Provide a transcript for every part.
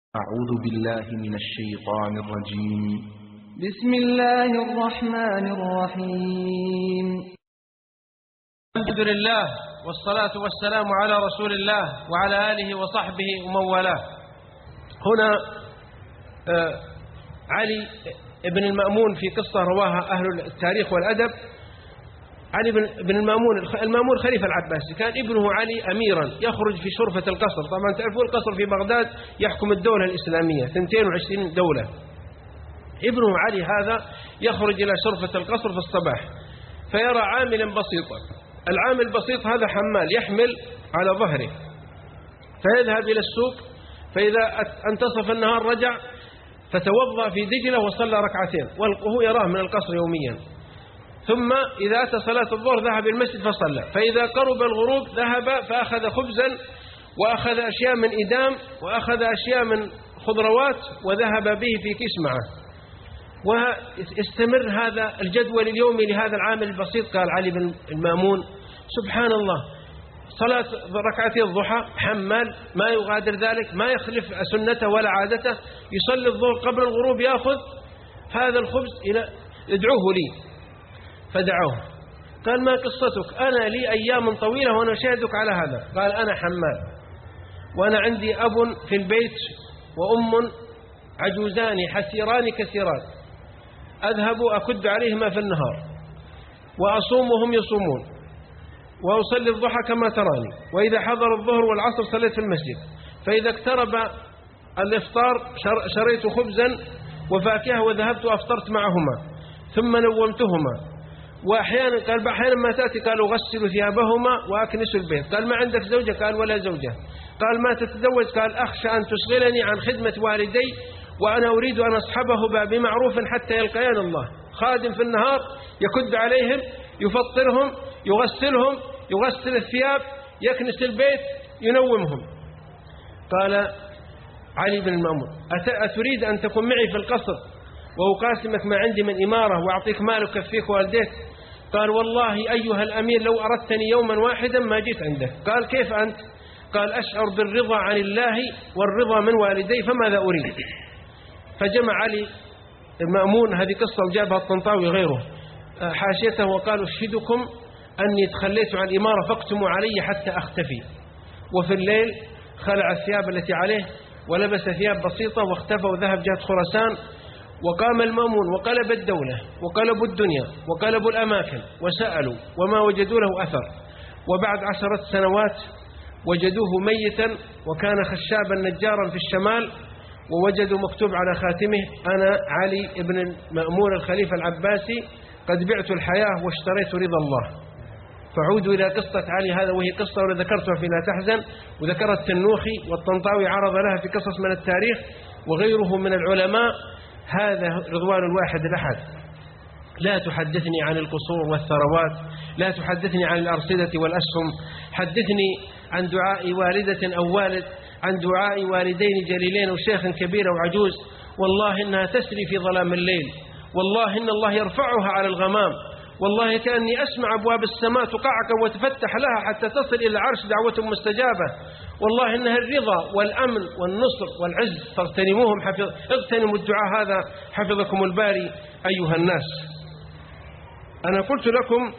أعوذ بالله من الشيطان الرجيم. بسم الله الرحمن الرحيم. الحمد لله والصلاة والسلام على رسول الله وعلى آله وصحبه ومن والاه. هنا علي بن المأمون في قصة رواها أهل التاريخ والأدب. علي بن المأمون خليفة العباسي، كان ابنه علي أميرا يخرج في شرفة القصر. طبعا تعرفون القصر في بغداد يحكم الدولة الإسلامية 22 دولة. ابنه علي هذا يخرج إلى شرفة القصر في الصباح فيرى عاملا بسيطا. العامل البسيط هذا حمال يحمل على ظهره، فيذهب إلى السوق، فإذا انتصف النهار رجع فتوضأ في دجلة وصلى ركعتين، وهو يراه من القصر يوميا. ثم إذا أتى صلاة الظهر ذهب المسجد فصلى، فإذا قرب الغروب ذهب فأخذ خبزا وأخذ أشياء من إدام وأخذ أشياء من خضروات وذهب به في كيس معه. واستمر هذا الجدول اليومي لهذا العامل البسيط. قال علي بن المأمون سبحان الله، صلاة ركعتي الضحى حمال ما يغادر ذلك، ما يخلف سنته ولا عادته، يصلي الظهر قبل الغروب يأخذ هذا الخبز إلى ادعوه لي. فدعوه، قال ما قصتك؟ أنا لي أيام طويلة وأنا أشاهدك على هذا. قال أنا حمال وأنا عندي أب في البيت وأم عجوزان حسيران كثيران، أذهب أكد عليهما في النهار وأصوم وهم يصومون وأصلي الضحى كما تراني، وإذا حضر الظهر والعصر صليت في المسجد، فإذا اقترب الإفطار شريت خبزا وفاكهة وذهبت أفطرت معهما ثم نومتهما. وأحيانا قال أحيانا ما تأتي قال أغسل ثيابهما وأكنس البيت. قال ما عندك زوجة؟ قال ولا زوجة. قال ما تتزوج؟ قال أخشى أن تشغلني عن خدمة والدي وأنا أريد أن أصحبه بمعروف حتى يلقيان الله. خادم في النهار يكد عليهم يفطرهم يغسلهم يغسل الثياب يكنس البيت ينومهم. قال علي بن المأمون أتريد أن تكون معي في القصر وأقاسمك ما عندي من إمارة وأعطيك مال وكفيك والديك؟ قال والله أيها الأمير لو أردتني يوما واحدا ما جيت عندك. قال كيف أنت؟ قال أشعر بالرضا عن الله والرضا من والدي فماذا أريد؟ فجمع علي المأمون هذه قصة وجابها الطنطاوي غيره حاشيته وقال أشهدكم أني تخليت عن الإمارة فاكتموا علي حتى أختفي. وفي الليل خلع الثياب التي عليه ولبس ثياب بسيطة واختفى وذهب جهة خراسان. وقام المأمون وقلب الدولة وقلبوا الدنيا وقلبوا الأماكن وسألوا وما وجدوا له أثر. وبعد 10 سنوات وجدوه ميتا وكان خشابا نجارا في الشمال، ووجدوا مكتوب على خاتمه أنا علي بن المأمون الخليفة العباسي قد بعت الحياة واشتريت رضا الله. فعودوا إلى قصة علي هذا، وهي قصة ولا ذكرتها في لا تحزن، وذكرت التنوخي والطنطاوي عرض لها في قصص من التاريخ وغيره من العلماء. هذا رضوان الواحد الأحد. لا تحدثني عن القصور والثروات، لا تحدثني عن الأرصدة والأسهم، حدثني عن دعاء والدة أو والد، عن دعاء والدين جليلين وشيخ كبير وعجوز، والله إنها تسري في ظلام الليل، والله إن الله يرفعها على الغمام، والله كأني أسمع أبواب السماء تقعقع وتفتح لها حتى تصل إلى عرش دعوة مستجابة، والله إنها الرضا والأمن والنصر والعز فاغتنموهم اغتنموا الدعاء هذا حفظكم الباري أيها الناس. أنا قلت لكم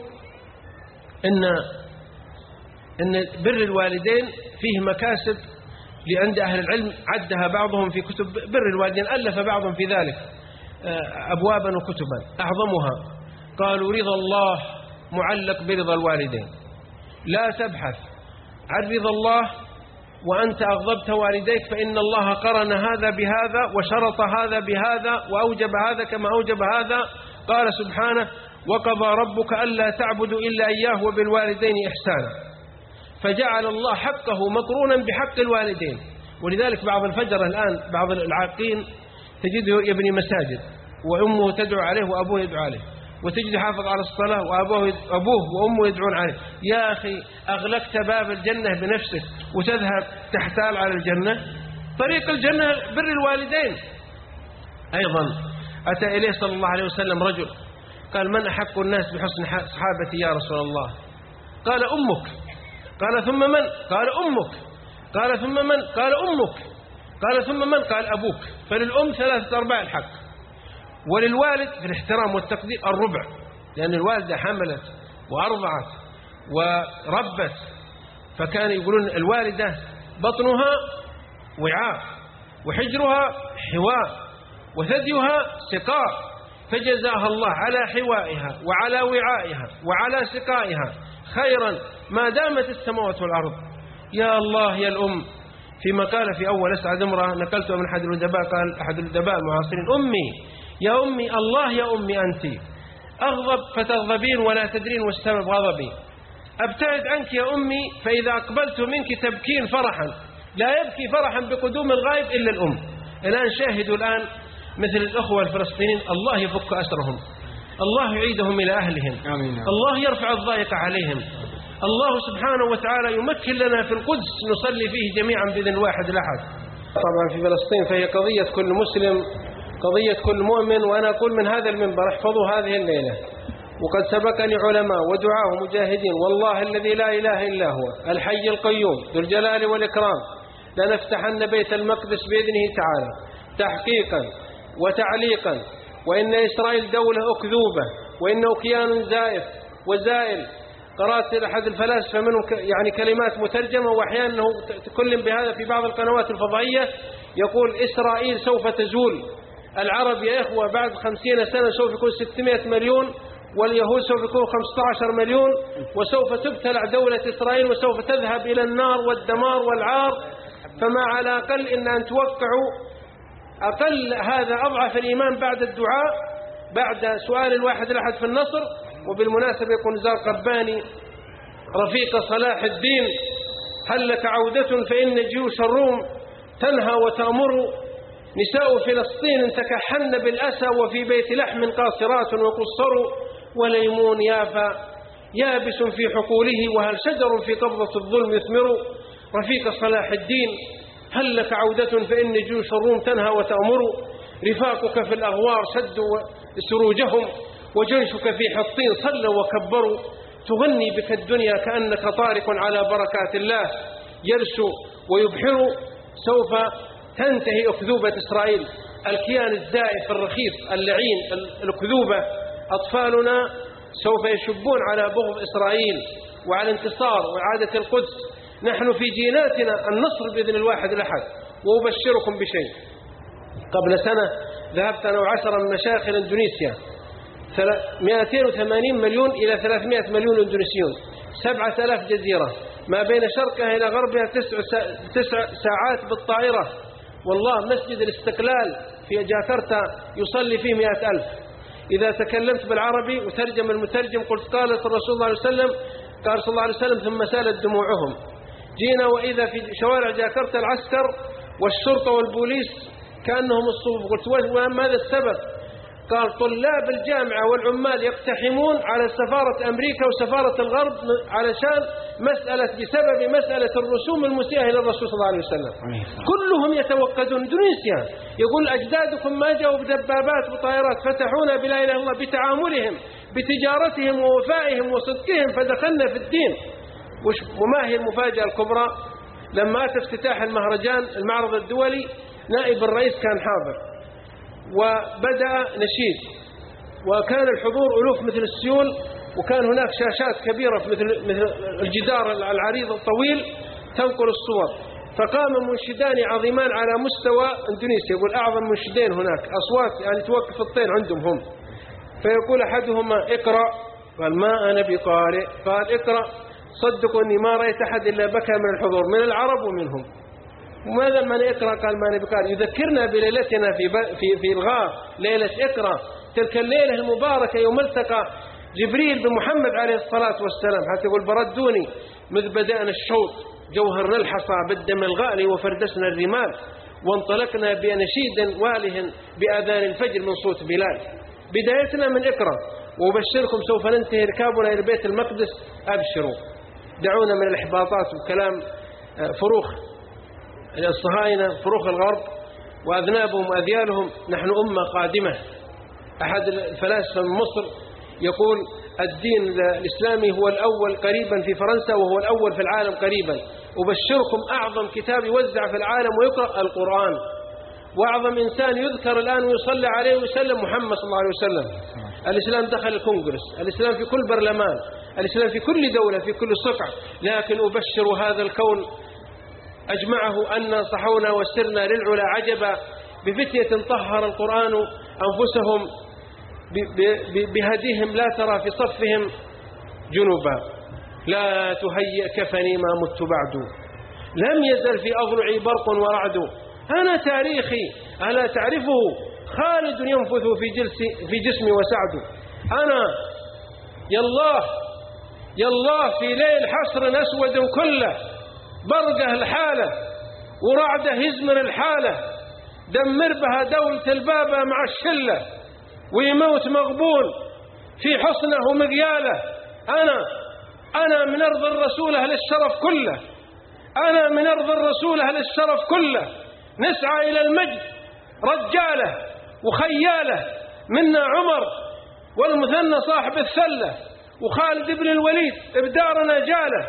إن بر الوالدين فيه مكاسب لعند أهل العلم عدها بعضهم في كتب بر الوالدين، ألف بعضهم في ذلك أبوابا وكتبا. أعظمها قالوا رضا الله معلق برضا الوالدين. لا تبحث عن رضا الله وأنت أغضبت والديك، فإن الله قرن هذا بهذا وشرط هذا بهذا وأوجب هذا كما أوجب هذا. قال سبحانه وقضى ربك ألا تعبدوا إلا إياه وبالوالدين إحسانا، فجعل الله حقه مقرونا بحق الوالدين. ولذلك بعض الفجر الآن بعض العاقين تجده يبني مساجد وأمه تدعو عليه وأبوه يدعو عليه، وتجد حافظ على الصلاة وأبوه وأمه يدعون عليه. يا أخي أغلقت باب الجنة بنفسك وتذهب تحتال على الجنة. طريق الجنة بر الوالدين. أيضا أتى إليه صلى الله عليه وسلم رجل قال من أحق الناس بحسن صحابتي يا رسول الله؟ قال أمك. قال ثم من؟ قال أمك. قال ثم من؟ قال أمك. قال ثم من؟ قال أبوك. فللأم 3/4 الحق، وللوالد في الاحترام والتقدير 1/4، لأن الوالدة حملت وأرضعت وربت، فكان يقولون الوالدة بطنها وعاء وحجرها حواء وثديها سقاء، فجزاها الله على حوائها وعلى وعائها وعلى سقائها خيرا ما دامت السماوات والأرض. يا الله يا الأم. فيما قال في أول أسعد امرأة نقلته من أحد الأدباء، قال أحد الأدباء المعاصرين: أمي يا أمي، الله يا أمي أنت، أغضب فتغضبين ولا تدرين والسبب غضبي، أبتعد عنك يا أمي فإذا أقبلت منك تبكين فرحا، لا يبكي فرحا بقدوم الغائب إلا الأم. الآن شاهدوا الآن مثل الأخوة الفلسطينيين، الله يفك أسرهم، الله يعيدهم إلى أهلهم، الله يرفع الضائق عليهم، الله سبحانه وتعالى يمكن لنا في القدس نصلي فيه جميعا بإذن الواحد الأحد. طبعا في فلسطين فهي قضية كل مسلم، قضية كل مؤمن. وأنا أقول من هذا المنبر احفظوا هذه الليلة، وقد سبقني علماء ودعاة مجاهدين والله الذي لا إله إلا هو الحي القيوم ذو الجلال والإكرام لنفتحن بيت المقدس بإذنه تعالى تحقيقا وتعليقا، وإن إسرائيل دولة أكذوبة، وإنه كيان زائف وزائل. قرأت أحد الفلاسفة منهم يعني كلمات مترجمة، وأحيانا تكلم بهذا في بعض القنوات الفضائية، يقول إسرائيل سوف تزول، العرب يا إخوة بعد 50 سنة سوف يكون 600 مليون، واليهود سوف يكون 15 مليون، وسوف تبتلع دولة إسرائيل وسوف تذهب إلى النار والدمار والعار. فما على أقل إن أن توقعوا أقل هذا أضعف الإيمان بعد الدعاء، بعد سؤال الواحد الأحد في النصر. وبالمناسبة يقول نزار قباني رفيق صلاح الدين: هل لك عودة فإن جيوش الروم تنهى وتأمر، نساء فلسطين تكحن بالأسى وفي بيت لحم قاصرات وقصر، وليمون يافا يابس في حقوله وهل شجر في قبضة الظلم يثمر. رفيق صلاح الدين هل لك عودة فإن جيوش الروم تنهى وتأمر، رفاقك في الأغوار شدوا سروجهم وجيشك في حطين صلوا وكبروا، تغني بك الدنيا كأنك طارق على بركات الله يرسو ويبحر. سوف تنتهي أكذوبة إسرائيل، الكيان الزائف الرخيص اللعين الأكذوبة. أطفالنا سوف يشبون على بغض إسرائيل وعلى انتصار وإعادة القدس. نحن في جيناتنا النصر بإذن الواحد الأحد. وأبشركم بشيء، قبل سنة ذهبت أنا و10 من مشايخ إندونيسيا، 280 مليون إلى 300 مليون إندونيسيون، 7000 جزيرة، ما بين شرقها إلى غربها 9 ساعات بالطائرة. والله مسجد الاستقلال في جاكرتا يصلي فيه 100,000. إذا تكلمت بالعربي وترجم المترجم قلت قال الرسول صلى الله عليه وسلم، قال صلى الله عليه وسلم ثم سالت دموعهم. جينا وإذا في شوارع جاكرتا العسكر والشرطة والبوليس كأنهم الصوف. قلت وماذا السبب؟ قال طلاب الجامعة والعمال يقتحمون على سفارة أمريكا وسفارة الغرب علشان بسبب مسألة الرسوم المسيئة إلى الرسول صلى الله عليه وسلم. كلهم يتوقدون. إندونيسيا يقول أجدادكم ما جاءوا بدبابات وطائرات، فتحونا بلا إله إلا الله بتعاملهم بتجارتهم ووفائهم وصدقهم فدخلنا في الدين. وما هي المفاجأة الكبرى؟ لما أتى افتتاح المهرجان المعرض الدولي نائب الرئيس كان حاضر وبدأ نشيد، وكان الحضور ألوف مثل السيول، وكان هناك شاشات كبيرة مثل الجدار العريض الطويل تنقل الصور. فقام منشدان عظيمان على مستوى إندونيسيا، يقول أعظم منشدين هناك، أصوات يعني توقف الطين عندهم هم. فيقول أحدهما اقرأ، قال ما أنا بقارئ، قال اقرأ. صدقوا أني ما رأيت أحد إلا بكى من الحضور من العرب ومنهم. وماذا من اقرأ؟ قال ما أنا بقارئ. يذكرنا بليلتنا في الغار، ليلة اقرأ، تلك الليلة المباركة يوم التقى جبريل بمحمد عليه الصلاة والسلام، حتى يقول بردوني مذ بدأنا الشوط جوهرنا الحصى بالدم الغالي وفردسنا الرمال، وانطلقنا بنشيد واله بآذان الفجر من صوت بلال. بدايتنا من اقرأ. وأبشركم سوف ننتهي ركابنا إلى بيت المقدس. أبشروا، دعونا من الإحباطات وكلام فروخ الصهاينة، فروخ الغرب وأذنابهم وأذيالهم. نحن أمة قادمة. أحد الفلاسفة من مصر يقول الدين الإسلامي هو الأول قريبا في فرنسا وهو الأول في العالم قريبا، أبشركم أعظم كتاب يوزع في العالم ويقرأ القرآن، وأعظم إنسان يذكر الآن ويصلى عليه ويسلم محمد صلى الله عليه وسلم. الإسلام دخل الكونغرس، الإسلام في كل برلمان، الإسلام في كل دولة، في كل صقع. لكن أبشر هذا الكون أجمعه أن صحونا وسرنا للعلا عجبا بفتية طهر القرآن أنفسهم بهديهم لا ترى في صفهم جنوبا. لا تهيئ كفني ما مت بعد، لم يزل في أضلعي برق ورعد. أنا تاريخي ألا تعرفه، خالد ينفث في جسمي وسعد. أنا يا الله في ليل حصر أسود كله، برقه الحالة ورعده يزمر الحالة، دمر بها دولة البابا مع الشلة، ويموت مغبون في حصنه ومقياله. أنا من أرض الرسول أهل الشرف كله، أنا من أرض الرسول أهل الشرف كله، نسعى إلى المجد رجاله وخياله، منا عمر والمثنى صاحب الثلة، وخالد بن الوليد بدارنا جاله.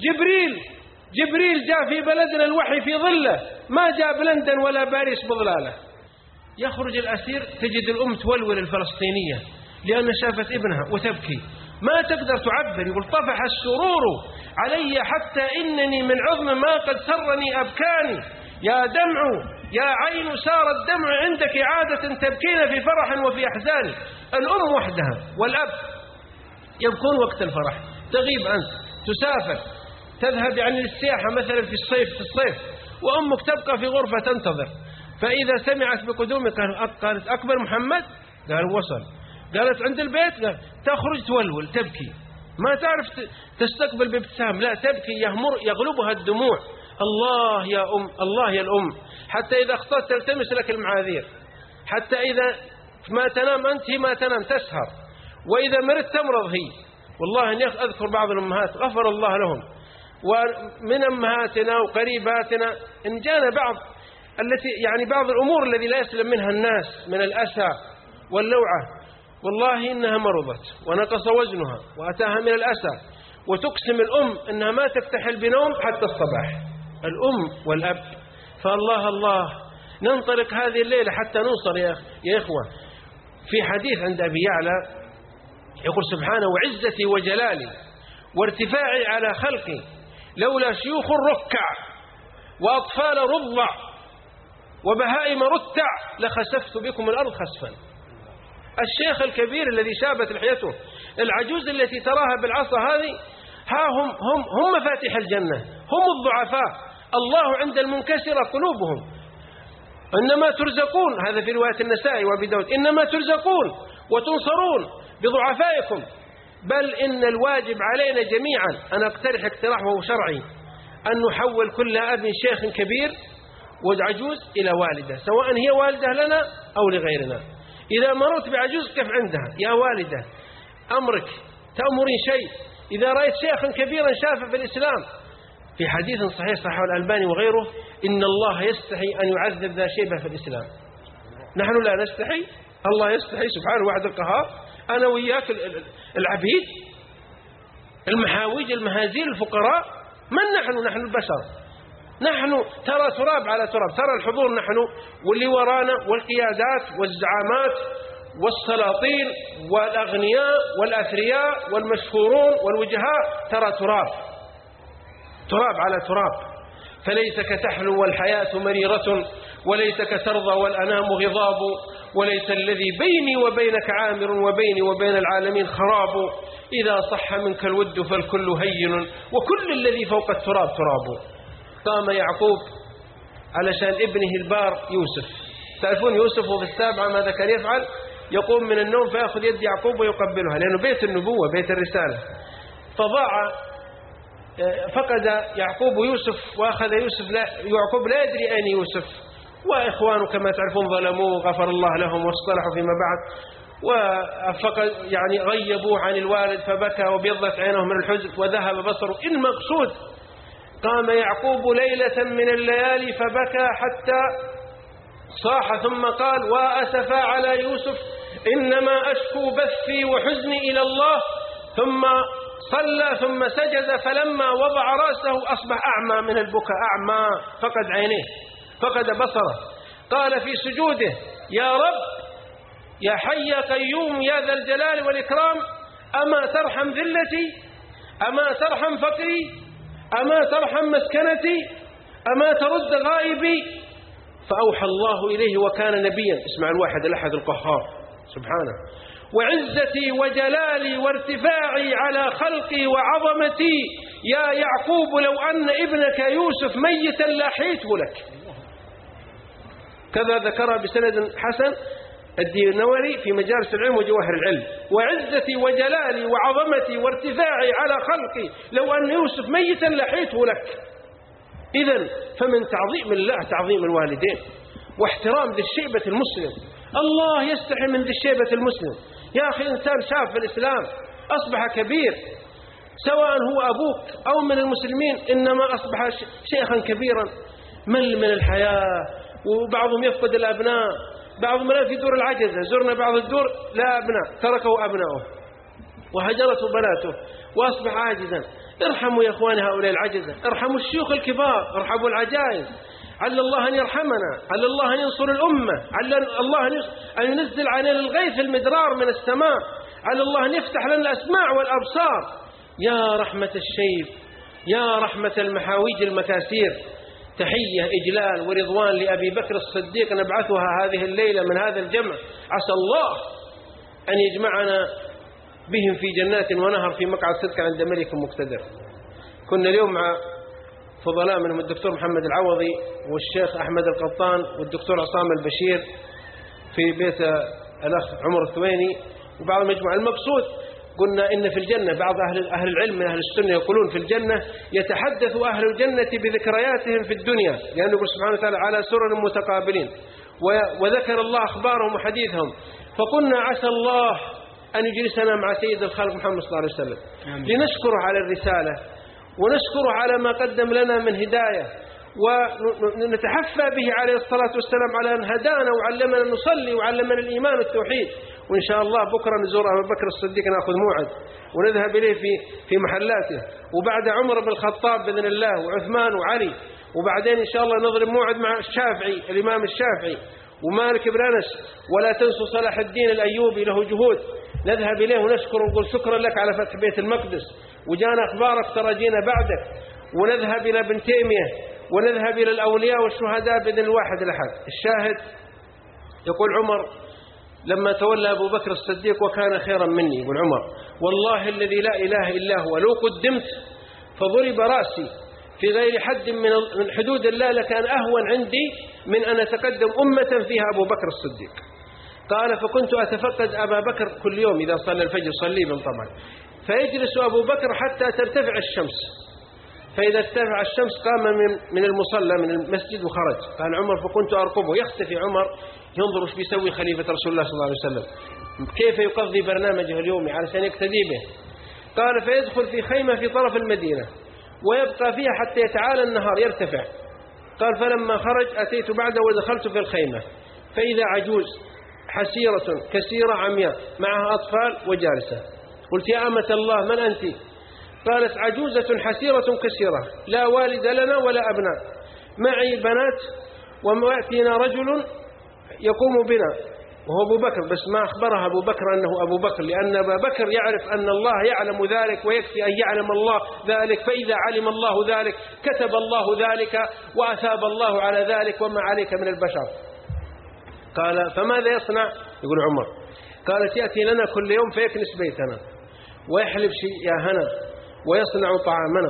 جبريل جاء في بلدنا الوحي في ظله، ما جاء بلندن ولا باريس بظلاله. يخرج الأسير تجد الأم تولول الفلسطينية لأن شافت ابنها وتبكي، ما تقدر تعبر. يقول طفح السرور علي حتى إنني من عظم ما قد سرني أبكاني. يا دمع يا عين سار الدمع عندك عادة تبكين في فرح وفي أحزان. الأم وحدها والأب يبكون وقت الفرح، تغيب أنت تسافر تذهب يعني للسياحة مثلا في الصيف وأمك تبقى في غرفة تنتظر، فإذا سمعت بقدومك قالت أكبر محمد، قال وصل، قالت عند البيت، قال تخرج تولول تبكي، ما تعرف تستقبل بابتسام، لا تبكي يغلبها الدموع. الله يا أم، الله يا الأم، حتى إذا أخطأت تلتمس لك المعاذير، حتى إذا ما تنام أنت ما تنام تسهر، وإذا مرت تمرض هي. والله إني أذكر بعض الأمهات غفر الله لهم، ومن أمهاتنا وقريباتنا إن جانا بعض بعض الأمور الذي لا يسلم منها الناس من الأسى واللوعة، والله إنها مرضت ونقص وزنها وأتاها من الأسى، وتقسم الأم إنها ما تكتحل بنوم حتى الصباح، الأم والأب. فالله ننطلق هذه الليلة حتى نوصل يا إخوة. في حديث عند أبي يعلى يقول سبحانه: وعزتي وجلالي وارتفاعي على خلقي لولا شيوخ الركع وأطفال رضع وبهائم رتع لخسفت بكم الأرض خسفا. الشيخ الكبير الذي شابت لحيته، العجوز التي تراها بالعصا هذه، ها هم مفاتيح الجنة، هم الضعفاء، الله عند المنكسرة قلوبهم. إنما ترزقون، هذا في رواية النسائي وأبي داود، إنما ترزقون وتنصرون بضعفائكم. بل إن الواجب علينا جميعا، أنا أقترح اقتراح وهو شرعي، أن نحول كل أب شيخ كبير وعجوز إلى والدة، سواء هي والدة لنا أو لغيرنا. إذا مررت بعجوز كيف عندها: يا والدة أمرك تأمرين شيء. إذا رأيت شيخا كبيرا شافه في الإسلام، في حديث صحيح صححه الألباني وغيره: إن الله يستحي أن يعذب ذا شيبة في الإسلام. نحن لا نستحي، الله يستحي سبحانه واحد القهار. أنا وياك العبيد المحاويج المهازيل الفقراء، من نحن البشر، نحن ترى تراب على تراب، ترى الحضور نحن واللي ورانا والقيادات والزعامات والسلاطين والأغنياء والأثرياء والمشهورون والوجهاء، ترى تراب على تراب. فليتك تحلو والحياة مريرة، وليتك ترضى والأنام غضاب، وليس الذي بيني وبينك عامر، وبيني وبين العالمين خراب. إذا صح منك الود فالكل هين، وكل الذي فوق التراب تراب. قام يعقوب علشان ابنه البار يوسف. تعرفون يوسف في السابعة ماذا كان يفعل؟ يقوم من النوم فيأخذ يد يعقوب ويقبلها، لأنه بيت النبوة بيت الرسالة. فقد يعقوب يوسف، وأخذ يعقوب لا يدري أين يوسف، وإخوانه كما تعرفون ظلموه غفر الله لهم واصطلحوا فيما بعد، وفقد غيبوه عن الوالد فبكى وبيضت عينه من الحزن وذهب بصره. المقصود قام يعقوب ليلة من الليالي فبكى حتى صاح، ثم قال: وأسفا على يوسف إنما أشكو بثي وحزني إلى الله. ثم صلى ثم سجد، فلما وضع رأسه أصبح أعمى من البكاء، أعمى، فقد عينيه، فقد بصره. قال في سجوده: يا رب، يا حي يا قيوم يا ذا الجلال والإكرام، أما ترحم ذلتي، أما ترحم فقري، أما ترحم مسكنتي، أما ترد غائبي. فأوحى الله إليه وكان نبيا. اسمع الواحد الأحد القهار سبحانه: وعزتي وجلالي وارتفاعي على خلقي وعظمتي يا يعقوب لو أن ابنك يوسف ميتا لاحيته لك. كذا ذكرها بسند حسن الدينوري في مجالس العلم وجواهر العلم: وعزتي وجلالي وعظمتي وارتفاعي على خلقي لو أن يوسف ميتا لاحيته لك. إذن فمن تعظيم الله تعظيم الوالدين واحترام ذي الشيبة المسلم. الله يستحي من ذي الشيبة المسلم. يا أخي، إنسان شاب في الإسلام أصبح كبير، سواء هو أبوك أو من المسلمين، إنما أصبح شيخا كبيرا مل من الحياة، وبعضهم يفقد الأبناء، بعضهم لا في دور العجزة. زرنا بعض الدور لا أبناء، تركوا أبناءه وهجرته بناته وأصبح عاجزا. ارحموا يا إخواني هؤلاء العجزة، ارحموا الشيوخ الكبار، ارحموا العجائز. عل الله أن يرحمنا، عل الله أن ينصر الأمة، عل الله أن ينزل علينا الغيث المدرار من السماء، عل الله أن يفتح لنا الأسماع والأبصار. يا رحمة الشيب، يا رحمة المحاويج المكاسير. تحية إجلال ورضوان لأبي بكر الصديق نبعثها هذه الليلة من هذا الجمع. عسى الله أن يجمعنا بهم في جنات ونهر في مقعد صدق عند ملك مقتدر. كنا اليوم مع فضلاء منهم الدكتور محمد العوضي والشيخ أحمد القطان والدكتور عصام البشير في بيت الأخ عمر الثويني وبعض المجموعة. المقصود قلنا إن في الجنة بعض أهل العلم من أهل السنة يقولون في الجنة يتحدث أهل الجنة بذكرياتهم في الدنيا، لأنه يقول سبحانه وتعالى: على سرر متقابلين، وذكر الله أخبارهم وحديثهم. فقلنا عسى الله أن يجلسنا مع سيد الخلق محمد صلى الله عليه وسلم لنشكره على الرسالة ونشكره على ما قدم لنا من هداية، ونتحفى به عليه الصلاة والسلام على أن هدانا وعلمنا نصلي وعلمنا الإيمان والتوحيد. وإن شاء الله بكرة نزور أبو بكر الصديق، نأخذ موعد ونذهب إليه في محلاته، وبعد عمر بن الخطاب بإذن الله وعثمان وعلي، وبعدين إن شاء الله نضرب موعد مع الشافعي الإمام الشافعي ومالك بن أنس. ولا تنسوا صلاح الدين الأيوبي له جهود، نذهب إليه ونشكر ونقول شكرا لك على فتح بيت المقدس، وجانا أخبارك تراجينا بعدك. ونذهب إلى ابن تيمية، ونذهب إلى الأولياء والشهداء بإذن الواحد الأحد. الشاهد يقول عمر لما تولى أبو بكر الصديق: وكان خيرا مني. يقول عمر: والله الذي لا إله إلا هو لو قدمت فضرب رأسي في غير حد من حدود الله لكان أهون عندي من أن أتقدم أمة فيها أبو بكر الصديق. قال: فكنت أتفقد أبا بكر كل يوم إذا صلى الفجر صليبا طبعا، فيجلس أبو بكر حتى ترتفع الشمس، فإذا ارتفع الشمس قام من المصلى من المسجد وخرج. قال عمر: فكنت أرقبه، يختفي عمر ينظر ايش بيسوي خليفة رسول الله صلى الله عليه وسلم، كيف يقضي برنامجه اليومي علشان يقتدي به. قال: فيدخل في خيمة في طرف المدينة ويبقى فيها حتى يتعالى النهار يرتفع. قال: فلما خرج أتيت بعده ودخلت في الخيمة فإذا عجوز حسيرة كسيرة عمياء معها أطفال وجالسة. قلت: يا أمة الله من أنت؟ قالت: عجوزة حسيرة كسيرة لا والد لنا ولا أبناء، معي بنات ويأتينا رجل يقوم بنا وهو أبو بكر. بس ما أخبرها أبو بكر أنه أبو بكر، لأن أبا بكر يعرف أن الله يعلم ذلك ويكفي أن يعلم الله ذلك، فإذا علم الله ذلك كتب الله ذلك وأثاب الله على ذلك وما عليك من البشر. قال: فماذا يصنع؟ يقول عمر: قالت: يأتي لنا كل يوم فيكنس بيتنا ويحلب شياهنا ويصنع طعامنا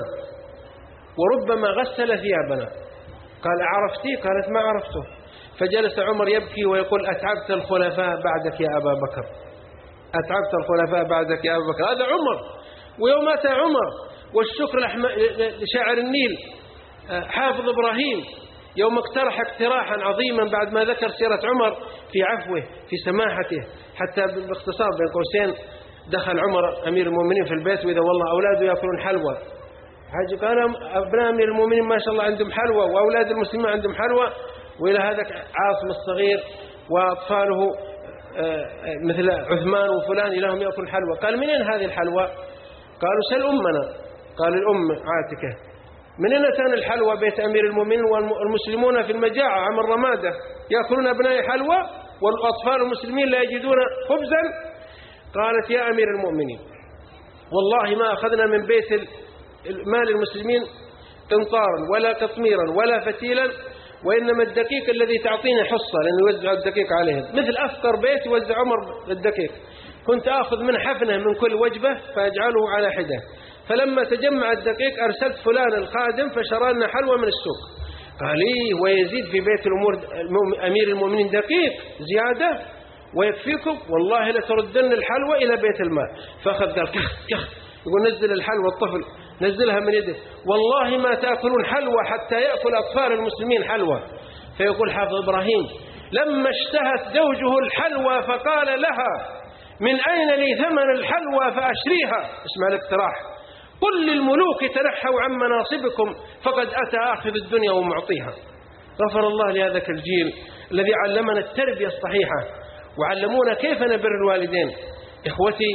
وربما غسل ثيابنا. قال: عرفتي؟ قالت: ما عرفته. فجلس عمر يبكي ويقول: أتعبت الخلفاء بعدك يا أبا بكر، أتعبت الخلفاء بعدك يا أبا بكر. هذا عمر. ويوم أتى عمر والشكر لشاعر النيل حافظ إبراهيم يوم اقترح اقتراحا عظيما بعد ما ذكر سيرة عمر في عفوه في سماحته، حتى باختصار بين قوسين دخل عمر أمير المؤمنين في البيت وإذا والله أولاده يأكلون حلوى. قال: أبناء أمير المؤمنين ما شاء الله عندهم حلوى وأولاد المسلمين عندهم حلوى، وإلى هذا عاصم الصغير وأطفاله مثل عثمان وفلان لهم يأكل حلوى. قال: منين هذه الحلوى؟ قالوا سل أمنا. قال الأم عاتكة من أين كان الحلوى بيت أمير المؤمنين والمسلمون في المجاعة عام الرمادة يأكلون أبناء حلوى والأطفال المسلمين لا يجدون خبزا؟ قالت يا أمير المؤمنين والله ما أخذنا من بيت مال المسلمين قنطارا ولا قطميرا ولا فتيلا، وإنما الدقيق الذي تعطينا حصة لأنه يوزع الدقيق عليهم، مثل أفطر بيت يوزع عمر الدقيق، كنت أخذ من حفنة من كل وجبة فأجعله على حدة، فلما تجمع الدقيق أرسلت فلان الخادم فشرى لنا حلوى من السوق. قال لي ويزيد في بيت الأمور أمير المؤمنين دقيق زيادة ويكفيكم؟ والله لتردن الحلوى إلى بيت المال. فأخذ قال كخ يقول نزل الحلوى الطفل نزلها من يده، والله ما تأكلون حلوى حتى يأكل أطفال المسلمين حلوى. فيقول حافظ إبراهيم لما اشتهت زوجه الحلوى فقال لها من أين لي ثمن الحلوى فأشريها؟ اسمع الاقتراح، قل للملوك تنحوا عن مناصبكم فقد أتى آخذ الدنيا ومعطيها. غفر الله لهذاك الجيل الذي علمنا التربية الصحيحة وعلمونا كيف نبر الوالدين. إخوتي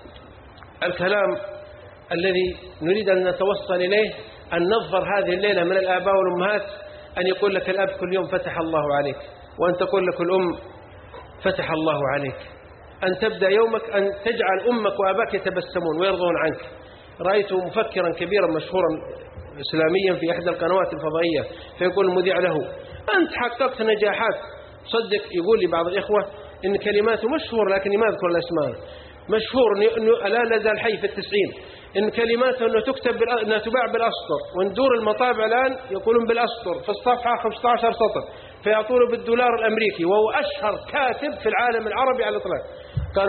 الكلام الذي نريد أن نتوصل إليه أن نظفر هذه الليلة من الآباء والأمهات، أن يقول لك الأب كل يوم فتح الله عليك، وأن تقول لك الأم فتح الله عليك، أن تبدأ يومك أن تجعل أمك وأباك يتبسمون ويرضون عنك. رأيت مفكرا كبيرا مشهورا إسلاميا في إحدى القنوات الفضائية فيقول المذيع له أنت حققت نجاحات. صدق يقول لي بعض الإخوة إن كلماته مشهور لكن ما أذكر الأسماء، مشهور أنه لا زال حي في 90، إن كلماته أنه تكتب أنها تباع بالأسطر، وندور المطابع الآن يقولون بالأسطر في الصفحة 15 سطر فيعطونه بالدولار الأمريكي، وهو أشهر كاتب في العالم العربي على الإطلاق. قال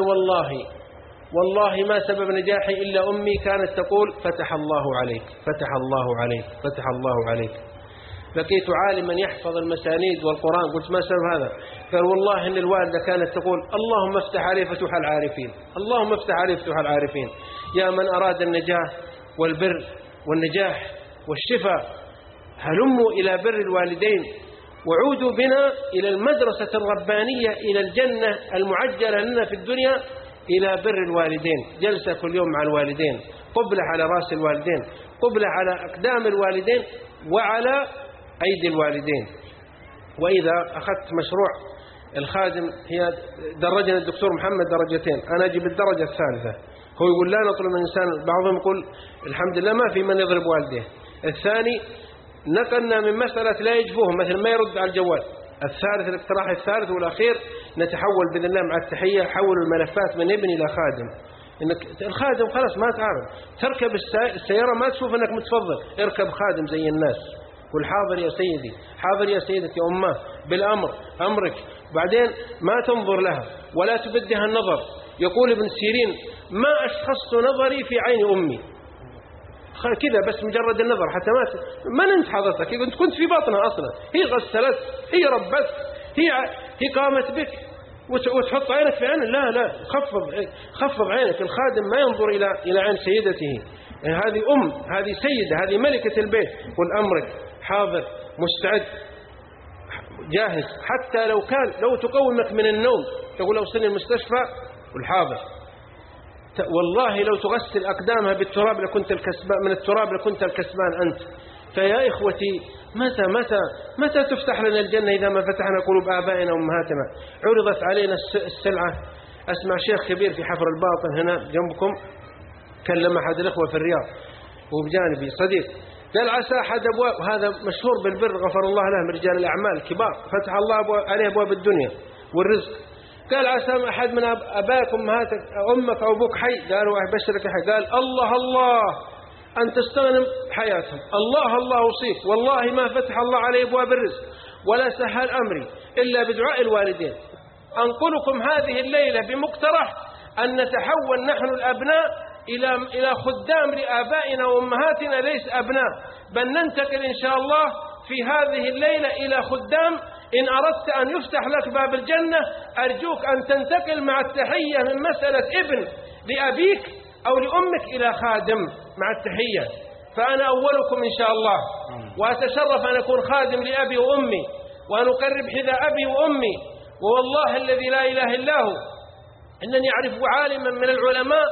والله ما سبب نجاحي إلا أمي كانت تقول فتح الله عليك فتح الله عليك فتح الله عليك. لقيت عالما يحفظ المسانيد والقرآن قلت ما سبب هذا؟ قال والله إن الوالدة كانت تقول اللهم افتح عليه فتوح العارفين، اللهم افتح عليه فتوح العارفين. يا من أراد النجاة والبر والنجاح والشفاء هلموا إلى بر الوالدين وعودوا بنا إلى المدرسة الربانية إلى الجنة المعجلة لنا في الدنيا إلى بر الوالدين. جلسة كل يوم مع الوالدين، قبلة على رأس الوالدين، قبلة على أقدام الوالدين وعلى أيدي الوالدين. وإذا أخذت مشروع الخادم هي درجنا الدكتور محمد درجتين، أنا أجيب الدرجة الثالثة. هو يقول لا نطلب من الإنسان، بعضهم يقول الحمد لله ما في من يضرب والديه. الثاني نقلنا من مسألة لا يجفوهم مثل ما يرد على الجوال. الثالث الاقتراح الثالث والأخير نتحول بإذن الله مع التحية حول الملفات من ابن إلى خادم. إنك الخادم خلاص ما تعرف تركب السيارة ما تشوف إنك متفضل، اركب خادم زي الناس، قل حاضر يا سيدي حاضر يا سيدتي يا أمه بالأمر أمرك، بعدين ما تنظر لها ولا تبدها النظر. يقول ابن سيرين ما أشخصت نظري في عين أمي، كذا بس مجرد النظر حتى ما ننت حضرتك، كنت في بطنها أصلا، هي غسلت هي ربت هي قامت بك وتحط عينك في عين. لا خفض عينك. الخادم ما ينظر إلى عين سيدته، هذه هذه سيدة، هذه ملكة البيت. قل أمرك حاضر مستعد جاهز، حتى لو تقومك من النوم تقول أوصلني المستشفى قل حاضر. والله لو تغسل أقدامها بالتراب لكنت الكسبان، من التراب لكنت الكسبان أنت. فيا إخوتي متى تفتح لنا الجنة إذا ما فتحنا قلوب آبائنا وأمهاتنا؟ عرضت علينا السلعة. أسمع شيخ كبير في حفر الباطن هنا جنبكم كلم أحد الأخوة في الرياض وبجانبي صديق، قال عسى أحد أبواب، وهذا مشهور بالبر غفر الله له من رجال الأعمال الكبار فتح الله عليه أبواب الدنيا والرزق، قال عسى أحد من أباك أمهاتك أمك أو أبوك حي، قالوا أبشرك حي، قال الله أن تستغنم حياتهم، الله أوصيك والله ما فتح الله عليه أبواب الرزق ولا سهل أمري إلا بدعاء الوالدين. أنقلكم هذه الليلة بمقترح أن نتحول نحن الأبناء إلى خدام لآبائنا وأمهاتنا، ليس أبناء، بل ننتقل إن شاء الله في هذه الليلة إلى خدام. إن أردت أن يفتح لك باب الجنة أرجوك أن تنتقل مع التحية من مسألة ابن لأبيك أو لأمك إلى خادم مع التحية. فأنا أولكم إن شاء الله، وأتشرف أن أكون خادم لأبي وأمي وأن أقرب حذاء أبي وأمي. ووالله الذي لا إله إلا هو إنني أعرف عالما من العلماء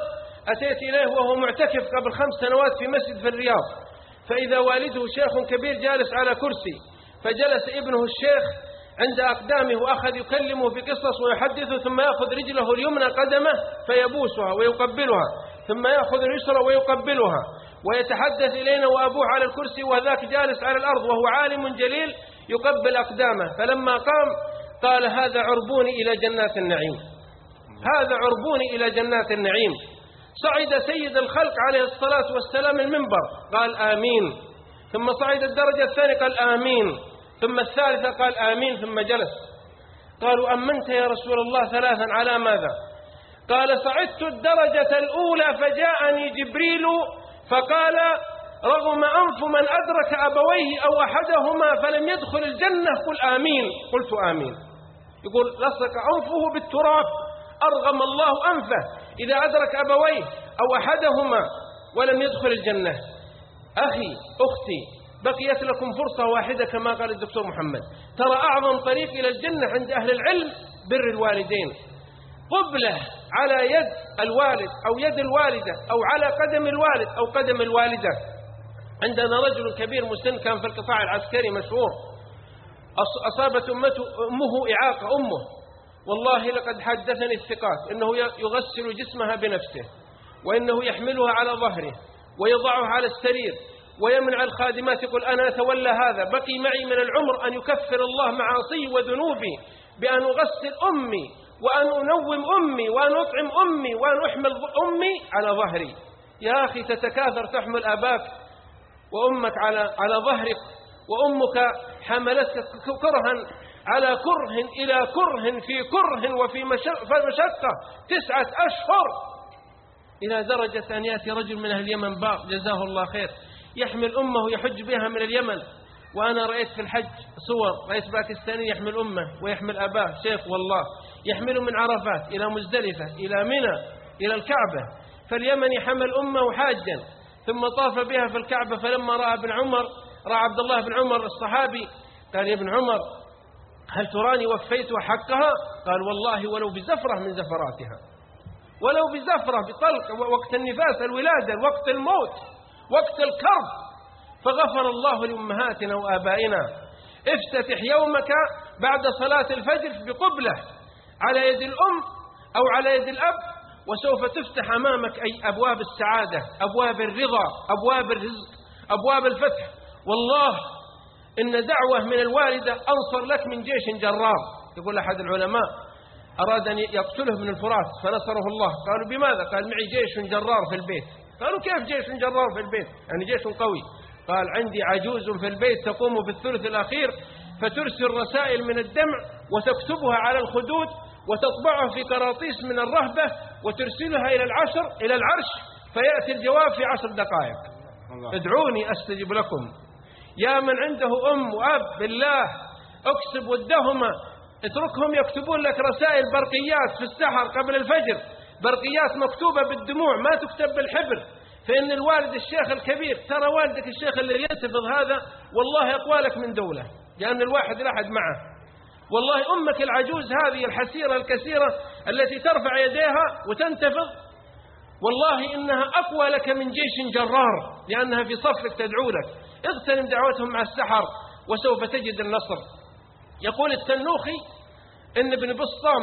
أتيت إليه وهو معتكف قبل 5 سنوات في مسجد في الرياض، فإذا والده شيخ كبير جالس على كرسي، فجلس ابنه الشيخ عند أقدامه وأخذ يكلمه بقصص ويحدثه، ثم يأخذ رجله اليمنى قدمه فيبوسها ويقبلها، ثم يأخذ اليسرى ويقبلها ويتحدث إلينا وأبوه على الكرسي وذاك جالس على الأرض وهو عالم جليل يقبل أقدامه. فلما قام قال: هذا عربوني إلى جنات النعيم، هذا عربوني إلى جنات النعيم. صعد سيد الخلق عليه الصلاة والسلام المنبر قال: آمين، ثم صعد الدرجة الثانية قال: آمين، ثم الثالثة قال: آمين، ثم جلس. قالوا: أمنت يا رسول الله 3 على ماذا؟ قال: صعدت الدرجة الأولى فجاءني جبريل فقال: رغم أنف من أدرك أبويه أو أحدهما فلم يدخل الجنة قل آمين. قلت آمين. يقول: لصق أنفه بالتراب، أرغم الله أنفه إذا أدرك أبويه أو أحدهما ولم يدخل الجنة. أخي أختي، بقيت لكم فرصة واحدة كما قال الدكتور محمد. ترى أعظم طريق إلى الجنة عند أهل العلم بر الوالدين، قبلة على يد الوالد أو يد الوالدة أو على قدم الوالد أو قدم الوالدة. عندنا رجل كبير مسن كان في القطاع العسكري مشهور، أصابت أمه إعاقة، أمه والله لقد حدثني الثقات إنه يغسل جسمها بنفسه، وإنه يحملها على ظهره ويضعها على السرير ويمنع الخادمات، يقول: أنا أتولى هذا، بقي معي من العمر أن يكفر الله معاصي وذنوبي بأن أغسل أمي وأن أنوم أمي وأن أطعم أمي وأن أحمل أمي على ظهري. يا أخي تتكاثر تحمل أباك وأمك على ظهرك، وأمك حملتك كرها على كره إلى كره في كره وفي مشقة 9 أشهر، إلى درجة أن يأتي رجل من أهل اليمن باق جزاه الله خير يحمل أمه يحج بها من اليمن. وأنا رأيت في الحج صور، رأيت باكستاني يحمل أمه ويحمل أباه، شيخ والله، يحمل من عرفات إلى مزدلفة إلى منى إلى الكعبة. فاليمني حمل أمه حاجا ثم طاف بها في الكعبة، فلما رأى عبد الله بن عمر الصحابي قال: يا ابن عمر هل تراني وفيت حقها؟ قال: والله ولو بزفرة من زفراتها، ولو بزفرة بطلق، وقت النفاس، الولادة، وقت الموت، وقت الكرب. فغفر الله لأمهاتنا وآبائنا. افتتح يومك بعد صلاة الفجر بقبلة على يد الأم أو على يد الأب، وسوف تفتح أمامك أي أبواب السعادة، أبواب الرضا، أبواب الرزق، أبواب الفتح. والله إن دعوة من الوالدة أنصر لك من جيش جرار. يقول أحد العلماء: أراد أن يقتله ابن الفرات فنصره الله. قالوا: بماذا؟ قال: معي جيش جرار في البيت. قالوا: كيف جيش جرار في البيت؟ يعني جيش قوي. قال: عندي عجوز في البيت تقوم في الثلث الأخير فترسل رسائل من الدمع وتكتبها على الخدود وتطبعها في قراطيس من الرهبة وترسلها إلى العرش فيأتي الجواب في 10 دقائق. ادعوني أستجب لكم. يا من عنده أم وأب بالله اكسب ودهما، اتركهم يكتبون لك رسائل برقيات في السحر قبل الفجر، برقيات مكتوبة بالدموع ما تكتب بالحبر. فإن الوالد الشيخ الكبير، ترى والدك الشيخ اللي ينتفض هذا والله أقوى لك من دولة، لأن الواحد لا أحد معه. والله أمك العجوز هذه الحسيرة الكثيرة التي ترفع يديها وتنتفض، والله إنها أقوى لك من جيش جرار، لأنها في صفك تدعو لك. اغتنم دعوتهم مع السحر وسوف تجد النصر. يقول التنوخي إن ابن بسطام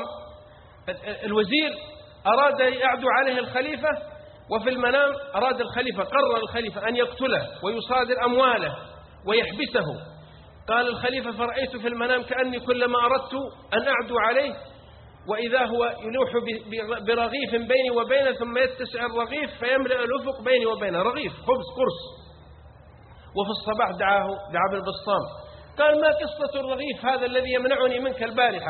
الوزير أراد يعدو عليه الخليفة، وفي المنام أراد الخليفة، قرر الخليفة أن يقتله ويصادر أمواله ويحبسه. قال الخليفة: فرأيت في المنام كأني كلما أردت أن أعدو عليه وإذا هو يلوح برغيف بيني وبينه ثم يتسع الرغيف فيملأ الأفق بيني وبينه، رغيف خبز قرص. وفي الصباح دعا ابن بسطام قال: ما قصة الرغيف هذا الذي يمنعني منك البارحة؟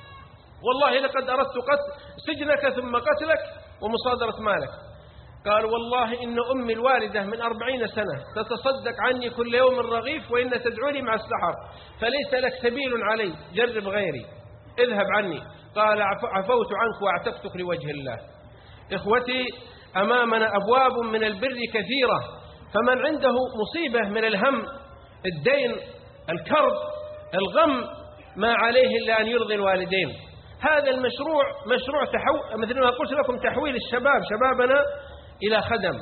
والله لقد أردت سجنك ثم قتلك ومصادرة مالك. قال: والله إن أمي الوالدة من 40 سنة تتصدق عني كل يوم الرغيف وإن تدعوني مع السحر، فليس لك سبيل علي، جرب غيري، اذهب عني. قال: عفوت عنك واعتقتك لوجه الله. إخوتي، أمامنا أبواب من البر كثيرة، فمن عنده مصيبة من الهم، الدين، الكرب، الغم، ما عليه إلا أن يرضي الوالدين. هذا المشروع مشروع مثل ما قلت لكم تحويل الشباب، شبابنا إلى خدم،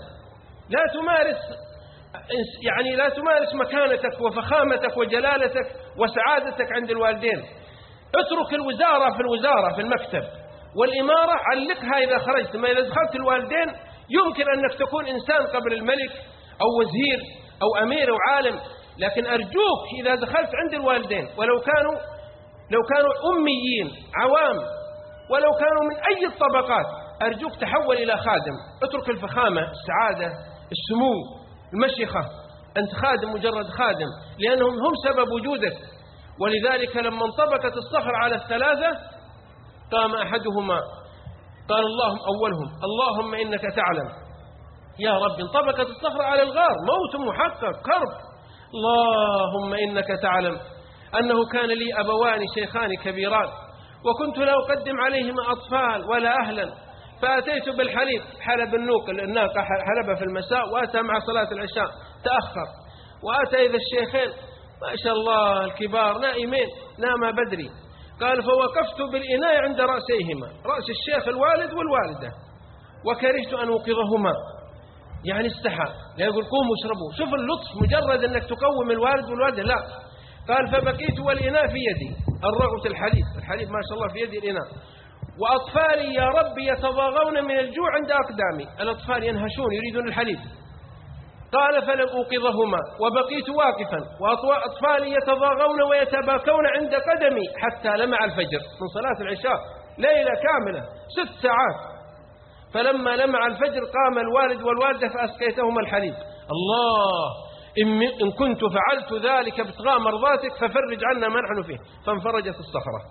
لا تمارس مكانتك وفخامتك وجلالتك وسعادتك عند الوالدين. اترك الوزارة في الوزارة في المكتب، والإمارة علقها إذا خرجت. ما إذا دخلت الوالدين يمكن أنك تكون إنسان قبل الملك أو وزير أو أمير أو عالم، لكن أرجوك إذا دخلت عند الوالدين ولو كانوا أميين عوام، ولو كانوا من أي الطبقات، أرجوك تحول إلى خادم. اترك الفخامة، السعادة، السمو، المشيخة. أنت خادم، مجرد خادم، لأنهم هم سبب وجودك. ولذلك لما انطبقت الصخر على الثلاثة قام أحدهما قال أولهم اللهم إنك تعلم. يا رب، انطبقت الصخر على الغار، موت محقق، كرب. اللهم إنك تعلم أنه كان لي أبوان شيخان كبيران، وكنت لا أقدم عليهما أطفال ولا أهلا، فأتيت بالحليب، حلب الناقة حلب في المساء، وأتى مع صلاة العشاء تأخر، وأتى إذا الشيخين ما شاء الله الكبار نائمين، ناما بدري. قال فوقفت بالإناء عند رأسيهما، رأس الشيخ الوالد والوالدة، وكرهت أن أوقظهما، يعني استحى، لا يقول قوموا اشربوا. شوف اللطف، مجرد أنك تقوم الوالد والوالدة، لا. قال فبقيت والإناء في يدي، الرغوة الحليب ما شاء الله في يدي الإناء، وأطفالي يا رب يتضاغون من الجوع عند أقدامي، الأطفال ينهشون يريدون الحليب. قال فلم أوقظهما وبقيت واقفا، وأطفالي يتضاغون ويتباكون عند قدمي حتى لمع الفجر، من صلاة العشاء ليلة كاملة 6 ساعات. فلما لمع الفجر قام الوالد والوالدة فأسقيتهما الحليب. الله، إن كنت فعلت ذلك ابتغاء مرضاتك ففرج عنا ما نحن فيه. فانفرجت الصخرة.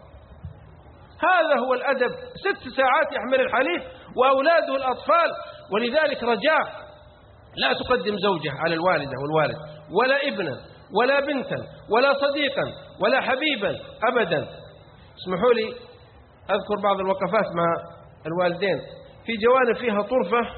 هذا هو الأدب. 6 ساعات يحمل الحليب وأولاده الأطفال. ولذلك رجاء لا تقدم زوجة على الوالدة والوالد، ولا ابنا ولا بنتا ولا صديقا ولا حبيبا أبدا. اسمحوا لي أذكر بعض الوقفات مع الوالدين، في جوانب فيها طرفة،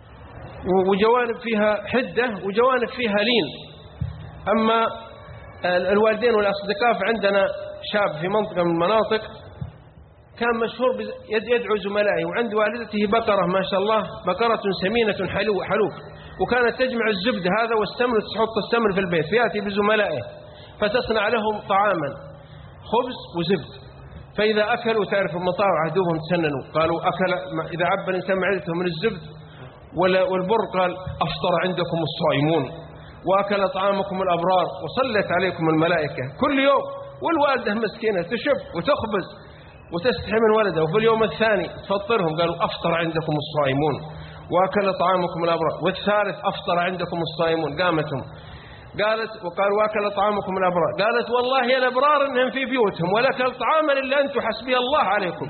وجوانب فيها حدة، وجوانب فيها لين. أما الوالدين والأصدقاء، فعندنا شاب في منطقة من المناطق كان مشهور يدعو زملائه، وعند والدته بقرة ما شاء الله، بقرة سمينة حلوف، وكانت تجمع الزبد هذا والسمن، تحط السمن في البيت، فيأتي بزملائه فتصنع لهم طعاما، خبز وزبد. فإذا أكلوا، تعرف المطاوع عهدوهم تسننوا، قالوا إذا عب الإنسان معدته من الزبد والبر قال أفطر عندكم الصائمون، وأكل طعامكم الأبرار، وصلت عليكم الملائكة كل يوم. والوالدة مسكينة تشب وتخبز وتستحي من ولده، وفي اليوم الثاني تفطرهم، قالوا أفطر عندكم الصائمون وأكل طعامكم الأبرار. والثالث أفطر عندكم الصائمون، قامتهم قالت وأكل طعامكم الأبرار. قالت والله يا الأبرار إنهم في بيوتهم، ولا أكل طعاما إلا أنتم، حسبي الله عليكم.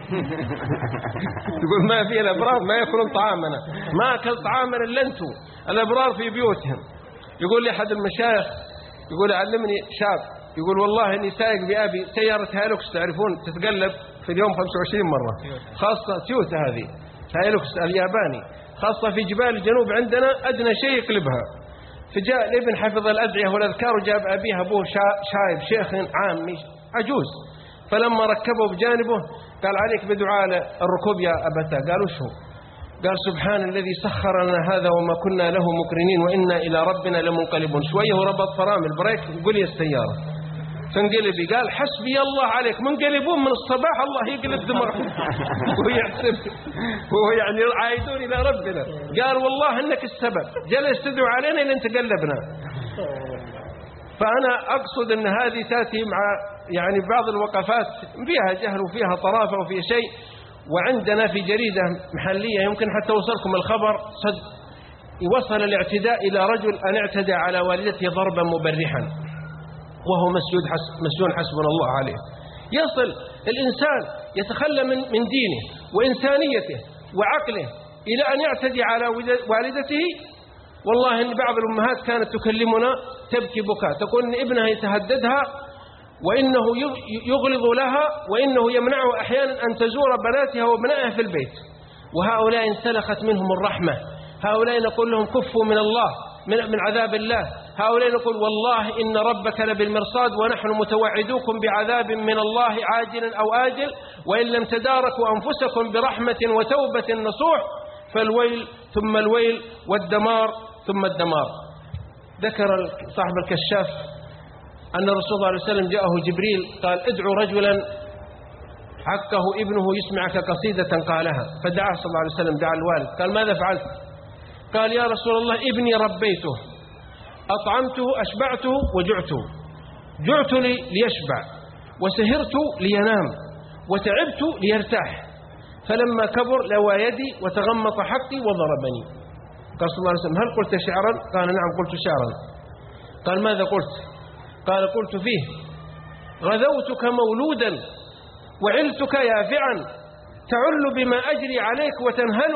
تقول ما في الأبرار ما يأكلون طعامنا، ما أكل طعاما إلا أنتم، الأبرار في بيوتهم. يقول لي أحد المشايخ، يقول علمني شاب، يقول والله إني سايق بأبي سيارة هايلوكس، تعرفون تتقلب في اليوم 25 مرة، خاصة تويوتا هذه هايلوكس الياباني، خاصة في جبال الجنوب عندنا أدنى شيء يقلبها. فجاء الابن حفظ الأدعية والأذكار، وجاب أبيه أبوه شايب شيخ عامي عجوز، فلما ركبه بجانبه قال عليك بدعاء الركوب يا أبتا. قالوا شو؟ قال سبحان الذي سخر لنا هذا وما كنا له مقرنين وإنا إلى ربنا لمنقلبون. شويه ربط فرامل البريك وقل يا السيارة، فانقلبي. قال حسبي الله عليك، منقلبون من الصباح الله يقلب دماغهم ويحسب، وهو يعني عايدون إلى ربنا. قال والله إنك السبب، جلس تدعو علينا إلى أن تقلبنا. فأنا أقصد أن هذه تأتي مع يعني بعض الوقفات فيها جهل وفيها طرافة وفيها شيء. وعندنا في جريدة محلية يمكن حتى وصلكم الخبر، وصل الاعتداء إلى رجل أن اعتدى على والدته ضربا مبرحا وهو مسجون حسبنا الله عليه. يصل الإنسان يتخلى من دينه وإنسانيته وعقله إلى أن يعتدي على والدته. والله إن بعض الأمهات كانت تكلمنا تبكي بكاء، تقول إن ابنها يتهددها وإنه يغلظ لها وإنه يمنعه أحيانا أن تزور بناتها وابنائها في البيت. وهؤلاء انسلخت منهم الرحمة، هؤلاء نقول لهم كفوا من الله من عذاب الله. هؤلاء نقول والله إن ربك لبالمرصاد ونحن متوعدوكم بعذاب من الله عاجل أو آجل، وإن لم تداركوا أنفسكم برحمة وتوبة نصوح فالويل ثم الويل والدمار ثم الدمار. ذكر صاحب الكشاف أن الرسول صلى الله عليه وسلم جاءه جبريل قال ادعو رجلا حقه ابنه يسمعك قصيدة قالها، فدعاه صلى الله عليه وسلم، دعا الوالد، قال ماذا فعلت؟ قال يا رسول الله ابني ربيته، أطعمته أشبعته وجعته، جعت ليشبع وسهرت لينام وتعبت ليرتاح، فلما كبر لوى يدي وتغمط حقي وضربني. قال صلى الله عليه وسلم هل قلت شعرا؟ قال نعم قلت شعرا. قال ماذا قلت؟ قال قلت فيه غذوتك مولودا وعلتك يافعا تعل بما أجري عليك وتنهل،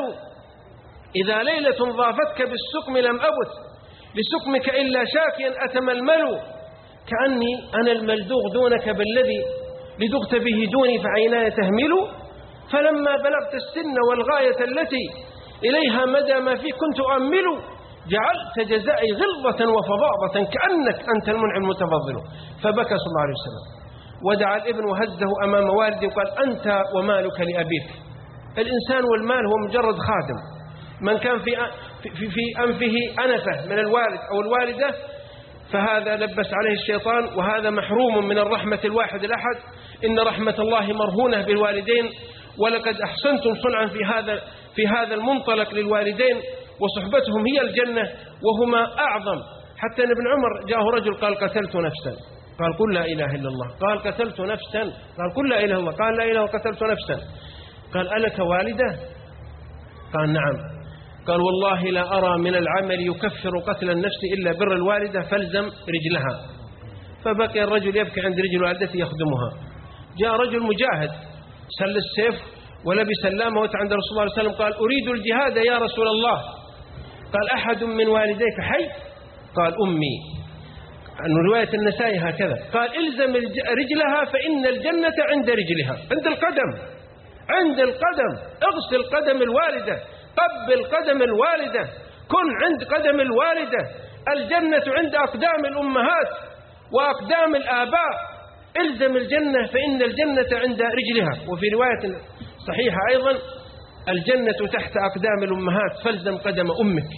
إذا ليلة ضافتك بالسقم لم أبت لسقمك إلا شاكيا أتململ، كأني أنا الملدوغ دونك بالذي لدغت به دوني فعيناي تهمل، فلما بلغت السن والغاية التي إليها مدى ما فيه كنت أؤمل، جعلت جزائي غلظة وفظاظة كأنك أنت المنعم المتفضل. فبكى صلى الله عليه وسلم ودعا الابن وهزه أمام والده وقال أنت ومالك لأبيك. الإنسان والمال هو مجرد خادم، من كان في أنفه أنفة من الوالد أو الوالدة فهذا لبس عليه الشيطان، وهذا محروم من الرحمة الواحد الأحد. إن رحمة الله مرهونة بالوالدين، ولقد أحسنتم صنعا في هذا المنطلق للوالدين، وصحبتهم هي الجنة وهما أعظم. حتى ابن عمر جاءه رجل قال قتلت نفسا، قال قل لا إله إلا الله، قال قتلت نفسا، قال قل لا إله إلا الله، قال لا إله وقتلت نفسا، قال ألك والدة؟ قال نعم. قال والله لا أرى من العمل يكفر قتل النفس إلا بر الوالدة فالزم رجلها. فبقي الرجل يبكي عند رجل والدته يخدمها. جاء رجل مجاهد سل السيف ولبس اللامة وتعند رسول الله صلى الله عليه وسلم قال أريد الجهاد يا رسول الله. قال أحد من والديك حي؟ قال أمي. أن رواية النسائي هكذا، قال إلزم رجلها فإن الجنة عند رجلها، عند القدم، عند القدم، اغسل قدم الوالدة، قبل قدم الوالدة، كن عند قدم الوالدة. الجنة عند أقدام الأمهات وأقدام الآباء، إلزم الجنة فإن الجنة عند رجلها. وفي رواية صحيحة أيضا الجنة تحت أقدام الأمهات فالزم قدم أمك.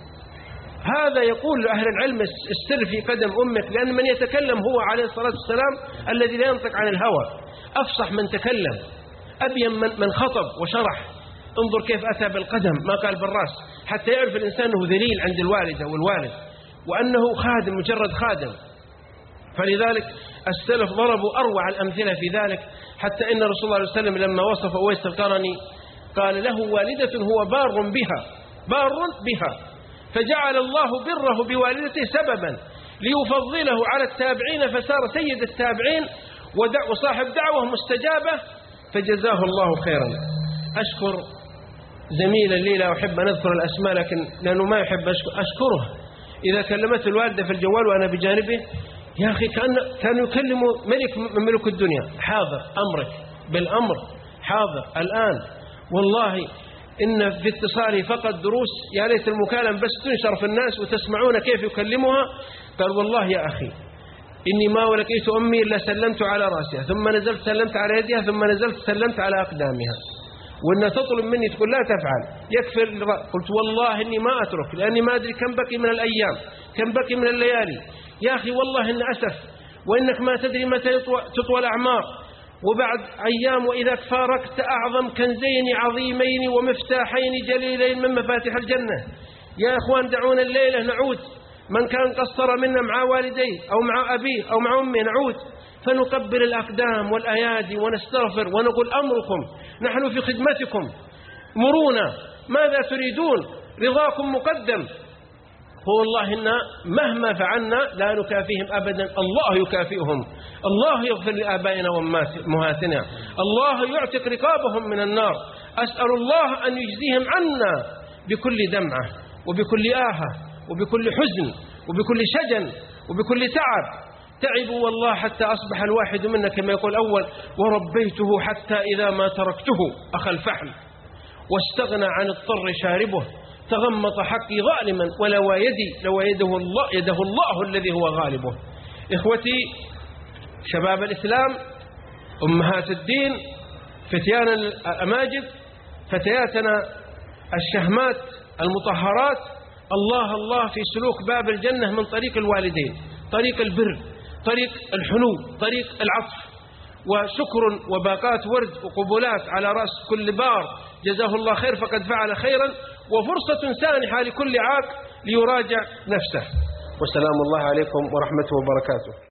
هذا يقول أهل العلم السر في قدم أمك، لأن من يتكلم هو عليه الصلاة والسلام الذي لا ينطق عن الهوى، أفصح من تكلم، أبين من خطب وشرح. انظر كيف أتى بالقدم ما قال بالرأس، حتى يعرف الإنسان أنه ذليل عند الوالدة والوالد، وأنه خادم مجرد خادم. فلذلك السلف ضربوا أروع الأمثلة في ذلك، حتى إن رسول الله صلى الله عليه وسلم لما وصف أويس القرني قال له والدة هو بار بها فجعل الله بره بوالدته سببا ليفضله على التابعين فصار سيد التابعين وصاحب دعوة مستجابة فجزاه الله خيرا. أشكر زميلا لي لا أحب أن أذكر الأسماء لكن لأنه ما يحب أشكره، إذا كلمته الوالدة في الجوال وأنا بجانبه يا أخي كان يكلم ملك من ملوك الدنيا، حاضر أمرك بالأمر، حاضر الآن، والله إن في اتصالي فقط دروس يا ليت المكالمة بس تنشر في الناس وتسمعون كيف يكلمها. قال والله يا أخي إني ما ولقيت أمي إلا سلمت على رأسها ثم نزلت سلمت على يدها ثم نزلت سلمت على أقدامها، وإنها تطلب مني تقول لا تفعل يكفر. قلت والله إني ما أترك لأني ما أدري كم بقي من الأيام كم بقي من الليالي يا أخي، والله إن أسف، وإنك ما تدري متى تطوى الأعمار، وبعد أيام وإذا فارقت أعظم كنزين عظيمين ومفتاحين جليلين من مفاتيح الجنة. يا أخوان دعونا الليلة نعود، من كان قصر منا مع والديه أو مع أبيه أو مع أمه نعود فنقبل الأقدام والأيادي ونستغفر ونقول أمركم نحن في خدمتكم، مرونا ماذا تريدون، رضاكم مقدم. والله إن مهما فعلنا لا نكافيهم أبدا، الله يكافئهم، الله يغفر لآبائنا وأمهاتنا، الله يعتق رقابهم من النار. أسأل الله أن يجزيهم عنا بكل دمعة وبكل آهة وبكل حزن وبكل شجن وبكل تعبوا والله حتى أصبح الواحد منا كما يقول أول وربيته حتى إذا ما تركته أخى الفحل واستغنى عن الطر شاربه تغمط حقي ظالما ولو يده الله الذي هو غالبه. إخوتي شباب الإسلام، أمهات الدين، فتيان الأماجد، فتياتنا الشهمات المطهرات الله الله في سلوك باب الجنة من طريق الوالدين، طريق البر، طريق الحنو، طريق العطف، وشكر وباقات ورد وقبولات على رأس كل بار جزاه الله خير فقد فعل خيرا، وفرصة سانحة لكل عاق ليراجع نفسه. والسلام الله عليكم ورحمته وبركاته.